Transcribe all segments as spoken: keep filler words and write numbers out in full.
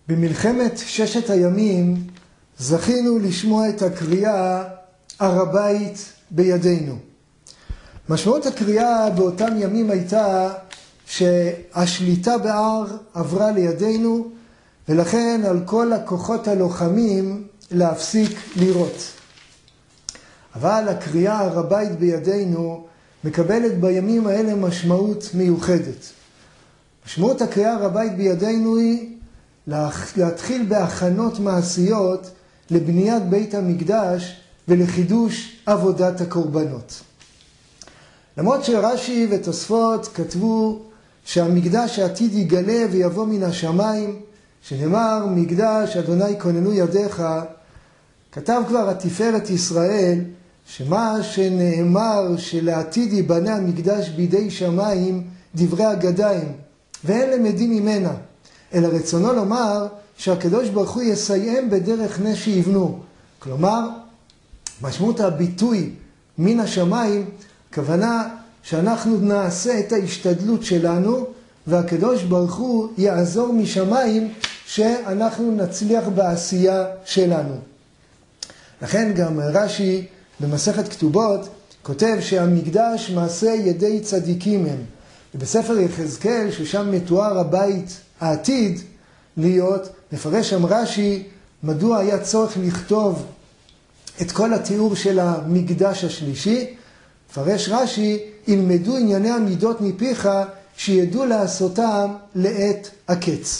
במלחמת ששת הימים זכינו לשמוע את הקריאה הר הבית בידינו. משמעות הקריאה באותם ימים הייתה שהשליטה בהר עברה לידינו, ולכן על כל הכוחות הלוחמים להפסיק לירות. אבל הקריאה הר הבית בידינו מקבלת בימים האלה משמעות מיוחדת. משמעות הקריאה הר הבית בידינו היא להתחיל בהכנות מעשיות לבניית בית המקדש ולחידוש עבודת הקורבנות. למרות שרש"י ותוספות כתבו שהמקדש העתיד יגלה ויבוא מן השמיים, שנאמר מקדש אדוני כוננו ידיך, כתב כבר התפארת ישראל שמה שנאמר שלעתיד ייבנה המקדש בידי שמיים דברי אגדיים ואין למדים ממנה, אלא רצונו לומר שהקדוש ברוך הוא יסיים בדרך נס שיבנו. כלומר, משמעות הביטוי מן השמיים, כוונה שאנחנו נעשה את ההשתדלות שלנו והקדוש ברוך הוא יעזור משמיים שאנחנו נצליח בעשייה שלנו. לכן גם רש"י במסכת כתובות כותב שהמקדש מעשה ידי צדיקים הם. ובספר יחזקאל ששם מתואר הבית העתיד להיות, מפרש שם רש"י מדוע היה צורך לכתוב את כל התיאור של המקדש השלישי. מפרש רש"י, ילמדו ענייני המידות מפיך שידעו לעשותם לעת הקץ.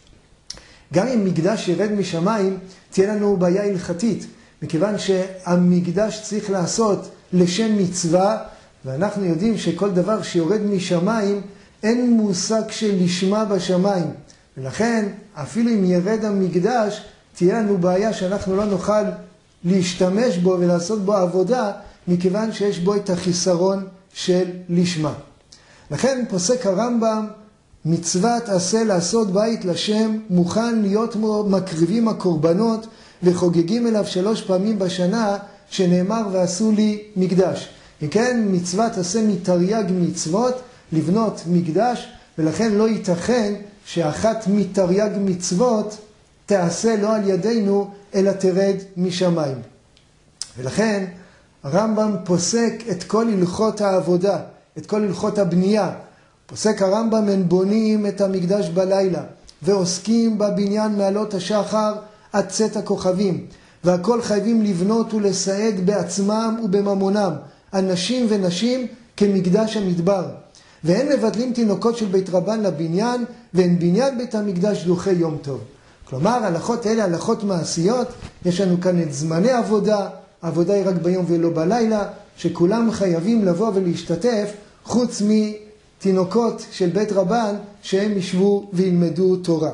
גם אם מקדש ירד משמיים תהיה לנו בעיה הלכתית, מכיוון שהמקדש צריך לעשות לשם מצווה, ואנחנו יודעים שכל דבר שיורד משמיים אין מושג של לשמה בשמיים, ולכן אפילו אם ירד המקדש תהיה לנו בעיה שאנחנו לא נוכל להשתמש בו ולעשות בו עבודה, מכיוון שיש בו את החיסרון של לשמה. לכן פוסק הרמב"ם, מצוות עשה לעשות בית לשם, מוכן להיות מקריבים הקורבנות וחוגגים אליו שלוש פעמים בשנה, שנאמר ועשו לי מקדש. וכן מצוות עשה מתרי"ג מצוות לבנות מקדש, ולכן לא ייתכן שאחת מתרי"ג מצוות תעשה לא על ידינו אלא תרד משמיים. ולכן הרמב"ם פוסק את כל הלכות העבודה, את כל הלכות הבנייה. פוסק הרמב"ם הם בונים את המקדש בלילה ועוסקים בבניין מעלות השחר עד צאת הכוכבים, והכל חייבים לבנות ולסעד בעצמם ובממונם, אנשים ונשים כמקדש המדבר. ואין מבטלים תינוקות של בית רבן לבניין, ואין בניין בית המקדש דוחה יום טוב. כלומר, הלכות אלה, הלכות מעשיות, יש לנו כאן את זמני עבודה, העבודה היא רק ביום ולא בלילה, שכולם חייבים לבוא ולהשתתף, חוץ מתינוקות של בית רבן, שהם ישבו וילמדו תורה.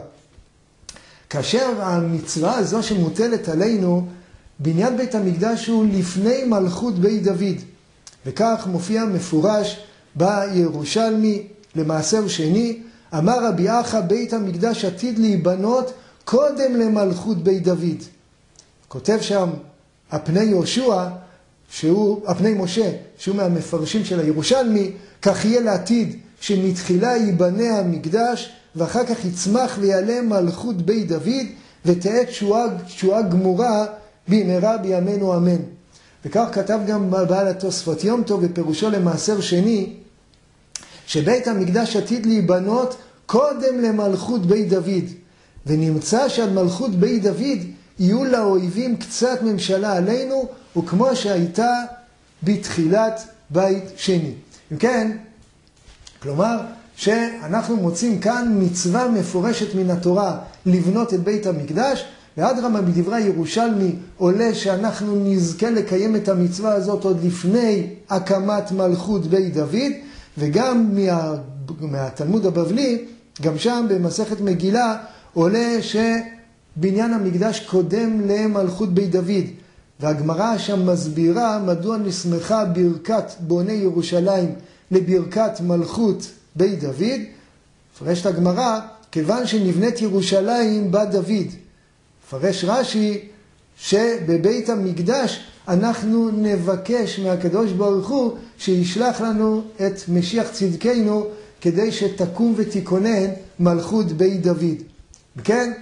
כאשר המצווה הזו שמוטלת עלינו, בניין בית המקדש הוא לפני מלכות בית דוד, וכך מופיע מפורש בירושלמי למעשר שני, אמר רבי אחא בית המקדש עתיד להיבנות קודם למלכות בית דוד. כותב שם הפני יהושע, שהוא, הפני משה, שהוא מהמפרשים של הירושלמי, כך יהיה לעתיד שמתחילה ייבנה המקדש, ואחר כך יצמח ויעלה מלכות בית דוד, ותהיה תשועה, תשועה גמורה במהרה בימינו אמן. וכך כתב גם בעל התוספות יום טוב בפירושו למעשר שני, שבית המקדש עתיד להיבנות קודם למלכות בית דוד, ונמצא שעד מלכות בית דוד יהיו לאויבים קצת ממשלה עלינו, וכמו שהייתה בתחילת בית שני. אם כן, כלומר שאנחנו מוצאים כאן מצווה מפורשת מן התורה לבנות את בית המקדש, ואדרמה בדברי ירושלמי עולה שאנחנו נזכה לקיים את המצווה הזאת עוד לפני הקמת מלכות בית דוד, וגם מה, מהתלמוד הבבלי, גם שם במסכת מגילה עולה שבניין המקדש קודם למלכות בית דוד, והגמרא שם מסבירה מדוע נסמכה ברכת בוני ירושלים לברכת מלכות בית דוד. פרשת הגמרא, כיוון שנבנית ירושלים בת דוד. פרש רש"י שבבית המקדש אנחנו נבקש מהקדוש ברוך הוא שישלח לנו את משיח צדקנו כדי שתקום ותיכונן מלכות בית דוד. וכן,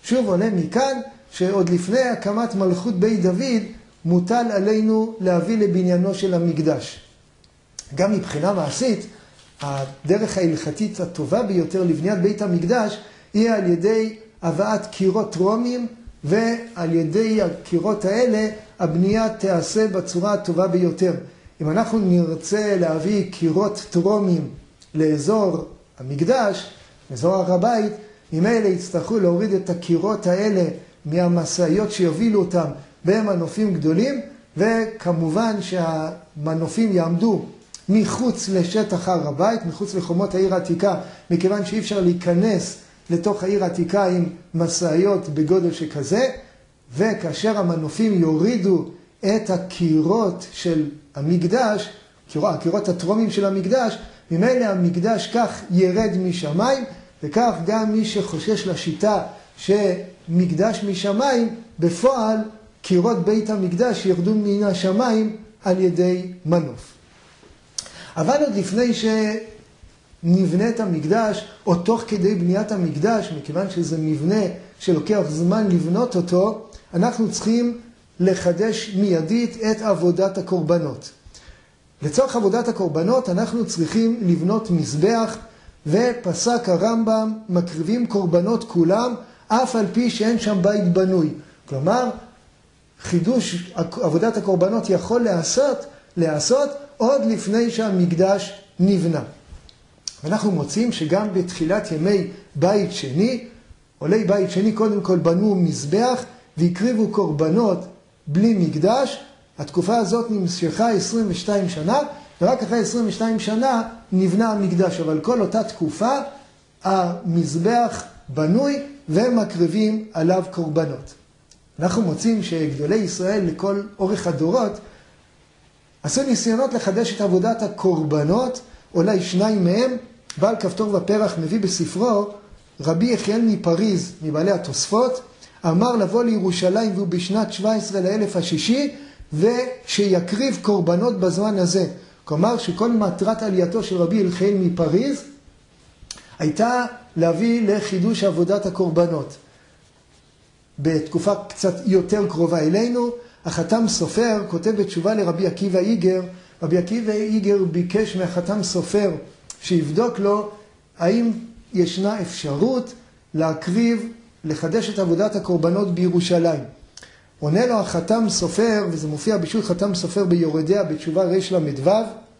שוב עולה מכאן שעוד לפני הקמת מלכות בית דוד מוטל עלינו להביא לבניינו של המקדש. גם מבחינה מעשית, הדרך ההלכתית הטובה ביותר לבניית בית המקדש היא על ידי הבאת קירות טרומיים, ועל ידי הקירות האלה הבנייה תיעשה בצורה הטובה ביותר. אם אנחנו נרצה להביא קירות טרומיים לאזור המקדש, לאזור הר הבית, ממילא יצטרכו להוריד את הקירות האלה מהמשאיות שיובילו אותם במנופים גדולים, וכמובן שהמנופים יעמדו מחוץ לשטח הר הבית, מחוץ לחומות העיר העתיקה, מכיוון שאי אפשר להיכנס לתוך העיר העתיקה עם משאיות בגודל שכזה, וכאשר המנופים יורידו את הקירות של המקדש, הקירות הטרומיים של המקדש, ממילא המקדש כך ירד משמיים, וכך גם מי שחושש לשיטה שמקדש משמיים, בפועל קירות בית המקדש ירדו מן השמיים על ידי מנוף. אבל עוד לפני שנבנה את המקדש, או תוך כדי בניית המקדש, מכיוון שזה מבנה שלוקח זמן לבנות אותו, אנחנו צריכים לחדש מיידית את עבודת הקורבנות. לצורך עבודת הקורבנות אנחנו צריכים לבנות מזבח, ופסק הרמב"ם מקריבים קורבנות כולם, אף על פי שאין שם בית בנוי. כלומר, חידוש עבודת הקורבנות יכול לעשות, לעשות עוד לפני שהמקדש נבנה. אנחנו מוצאים שגם בתחילת ימי בית שני, עולי בית שני קודם כל בנו מזבח והקריבו קורבנות בלי מקדש. התקופה הזאת נמשכה עשרים ושתיים שנה, ורק אחרי עשרים ושתיים שנה נבנה המקדש. אבל כל אותה תקופה המזבח בנוי ומקריבים עליו קורבנות. אנחנו מוצאים שגדולי ישראל לכל אורך הדורות עשו ניסיונות לחדש את עבודת הקורבנות, אולי שניים מהם, בעל כפתור ופרח מביא בספרו, רבי יחיאל מפריז, מבעלי התוספות, אמר לבוא לירושלים והוא בשנת שבע עשרה לאלף השישי, ושיקריב קורבנות בזמן הזה. כלומר שכל מטרת עלייתו של רבי יחיאל מפריז הייתה להביא לחידוש עבודת הקורבנות. בתקופה קצת יותר קרובה אלינו, החתם סופר כותב בתשובה לרבי עקיבא איגר, רבי עקיבא איגר ביקש מהחתם סופר שיבדוק לו האם ישנה אפשרות להקריב, לחדש את עבודת הקורבנות בירושלים. עונה לו החתם סופר, וזה מופיע בשביל חתם סופר ביורדיה בתשובה רש למדו,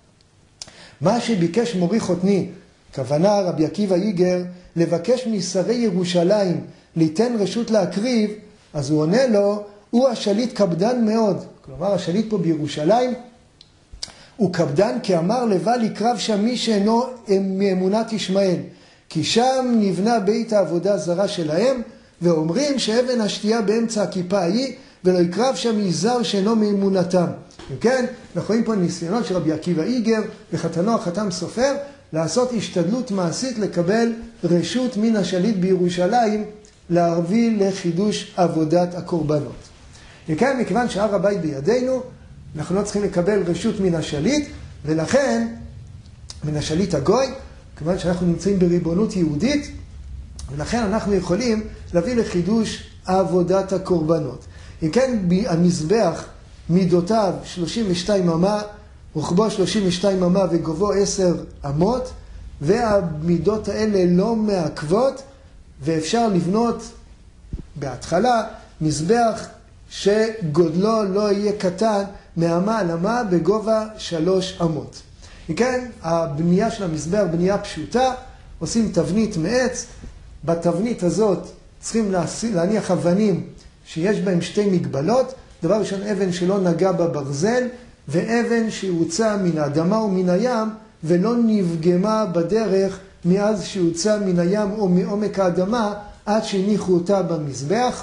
מה שביקש מורי חותני, כוונה רבי עקיבא איגר, לבקש משרי ירושלים ליתן רשות להקריב, אז הוא עונה לו, הוא השליט קפדן מאוד. כלומר, השליט פה בירושלים הוא קפדן, כי אמר לבל יקרב שם מי שאינו מאמונת ישמעאל, כי שם נבנה בית העבודה זרה שלהם, ואומרים שאבן השתייה באמצע הכיפה היא, ולא יקרב שם יזר שאינו מאמונתם. וכן, אנחנו רואים פה ניסיונות של רבי עקיבא איגר וחתנו החתם סופר, לעשות השתדלות מעשית לקבל רשות מן השליט בירושלים, להביא לחידוש עבודת הקורבנות. וכן, מכיוון שהר הבית בידינו, אנחנו לא צריכים לקבל רשות מן השליט, ולכן, מן השליט הגוי, כיוון שאנחנו נמצאים בריבונות יהודית, ולכן אנחנו יכולים להביא לחידוש עבודת הקורבנות. אם כן, המזבח מידותיו שלושים ושתיים אמה, רוחבו שלושים ושתיים אמה וגובהו עשר אמות, והמידות האלה לא מעכבות, ואפשר לבנות בהתחלה מזבח שגודלו לא יהיה קטן מאמה על אמה בגובה שלוש אמות. וכן, הבנייה של המזבח בנייה פשוטה, עושים תבנית מעץ, בתבנית הזאת צריכים להניח אבנים שיש בהם שתי מגבלות, דבר ראשון אבן שלא נגע בברזל, ואבן שהוצא מן האדמה או מן הים ולא נפגמה בדרך מאז שהוצא מן הים או מעומק האדמה עד שהניחו אותה במזבח.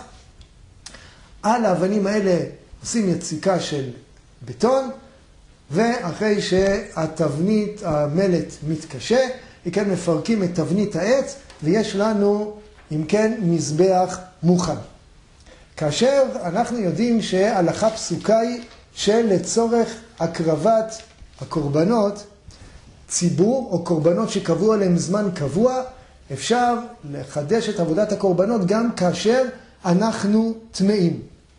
על האבנים האלה עושים יציקה של בטון, ואחרי שהתבנית, המלט מתקשה, כן מפרקים את תבנית העץ, ויש לנו, אם כן, מזבח מוכן. כאשר אנחנו יודעים שהלכה פסוקה היא שלצורך הקרבת הקורבנות, ציבור או קורבנות שקבוע עליהם זמן קבוע, אפשר לחדש את עבודת הקורבנות גם כאשר אנחנו טמאים.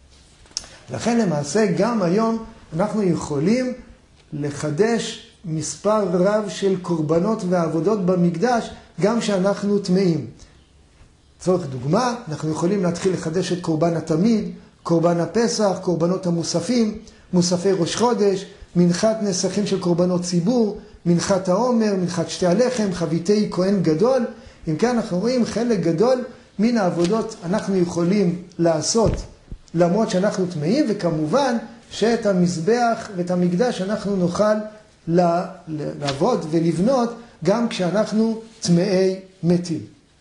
לכן למעשה גם היום אנחנו יכולים לחדש מספר רב של קורבנות ועבודות במקדש גם שאנחנו טמאים. צורך דוגמה, אנחנו יכולים להתחיל לחדש את קורבן התמיד, קורבן הפסח, קורבנות המוספים, מוספי ראש חודש, מנחת נסכים של קורבנות ציבור, מנחת העומר, מנחת שתי הלחם, חביתי כהן גדול. אם כן אנחנו רואים חלק גדול מן העבודות אנחנו יכולים לעשות למרות שאנחנו טמאים, וכמובן שאת המזבח ואת המקדש אנחנו נוכל לעבוד ולבנות גם כשאנחנו טמאי מתים.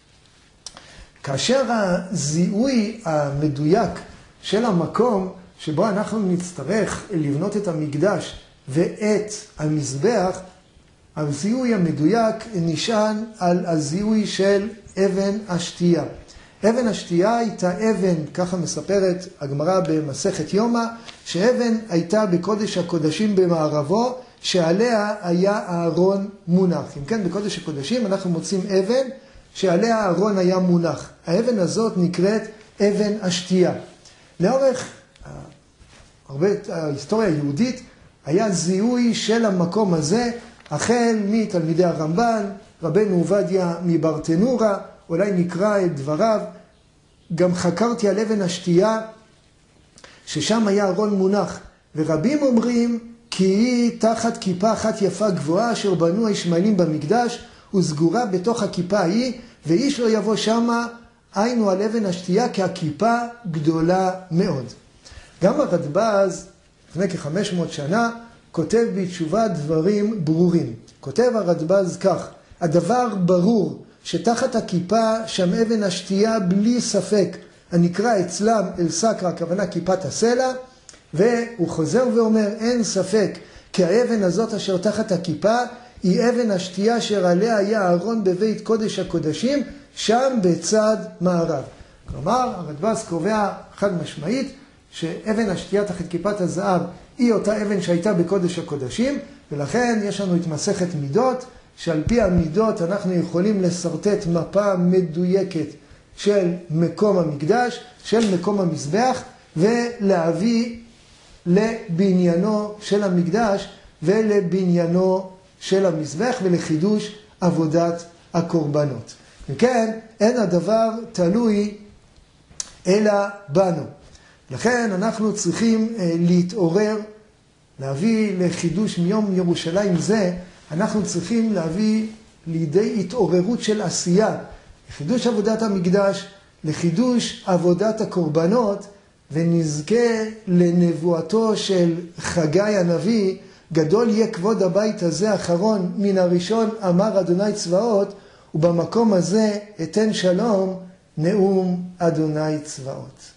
כאשר הזיהוי המדויק של המקום שבו אנחנו נצטרך לבנות את המקדש ואת המזבח, הזיהוי המדויק נשען על הזיהוי של אבן השתייה. אבן השתייה הייתה אבן, ככה מספרת הגמרא במסכת יומא, שאבן הייתה בקודש הקודשים במערבו, שעליה היה הארון מונח. אם כן, בקודש הקודשים אנחנו מוצאים אבן שעליה הארון היה מונח. האבן הזאת נקראת אבן השתייה. לאורך הרבה ההיסטוריה היהודית היה זיהוי של המקום הזה, החל מתלמידי הרמב"ן, רבנו עובדיה מברטנורה, אולי נקרא את דבריו. גם חקרתי על אבן השתייה, ששם היה ארון מונח, ורבים אומרים כי היא תחת כיפה אחת יפה גבוהה, אשר בנו הישמעאלים במקדש, וסגורה בתוך הכיפה ההיא, ואיש לא יבוא שמה, היינו על אבן השתייה, כי הכיפה גדולה מאוד. גם הרדב"ז, לפני כ-חמש מאות שנה, כותב בתשובה דברים ברורים. כותב הרדב"ז כך: הדבר ברור שתחת הכיפה שם אבן השתייה בלי ספק, הנקרא אצלם אל סקרא, הכוונה כיפת הסלע, והוא חוזר ואומר אין ספק כי האבן הזאת אשר תחת הכיפה היא אבן השתייה אשר עליה היה הארון בבית קודש הקודשים, שם בצד מערב. כלומר, הרדב"ז קובע חד משמעית שאבן השתייה תחת כיפת הזהב היא אותה אבן שהייתה בקודש הקודשים, ולכן יש לנו את מסכת מידות, שעל פי המידות אנחנו יכולים לסרטט מפה מדויקת של מקום המקדש, של מקום המזבח, ולהביא לבניינו של המקדש ולבניינו של המזבח ולחידוש עבודת הקורבנות. וכן, אין הדבר תלוי אלא בנו. לכן אנחנו צריכים להתעורר, להביא לחידוש מיום ירושלים זה, אנחנו צריכים להביא לידי התעוררות של עשייה, לחידוש עבודת המקדש, לחידוש עבודת הקורבנות, ונזכה לנבואתו של חגי הנביא, גדול יהיה כבוד הבית הזה האחרון מן הראשון, אמר אדוני צבאות, ובמקום הזה אתן שלום, נאום אדוני צבאות.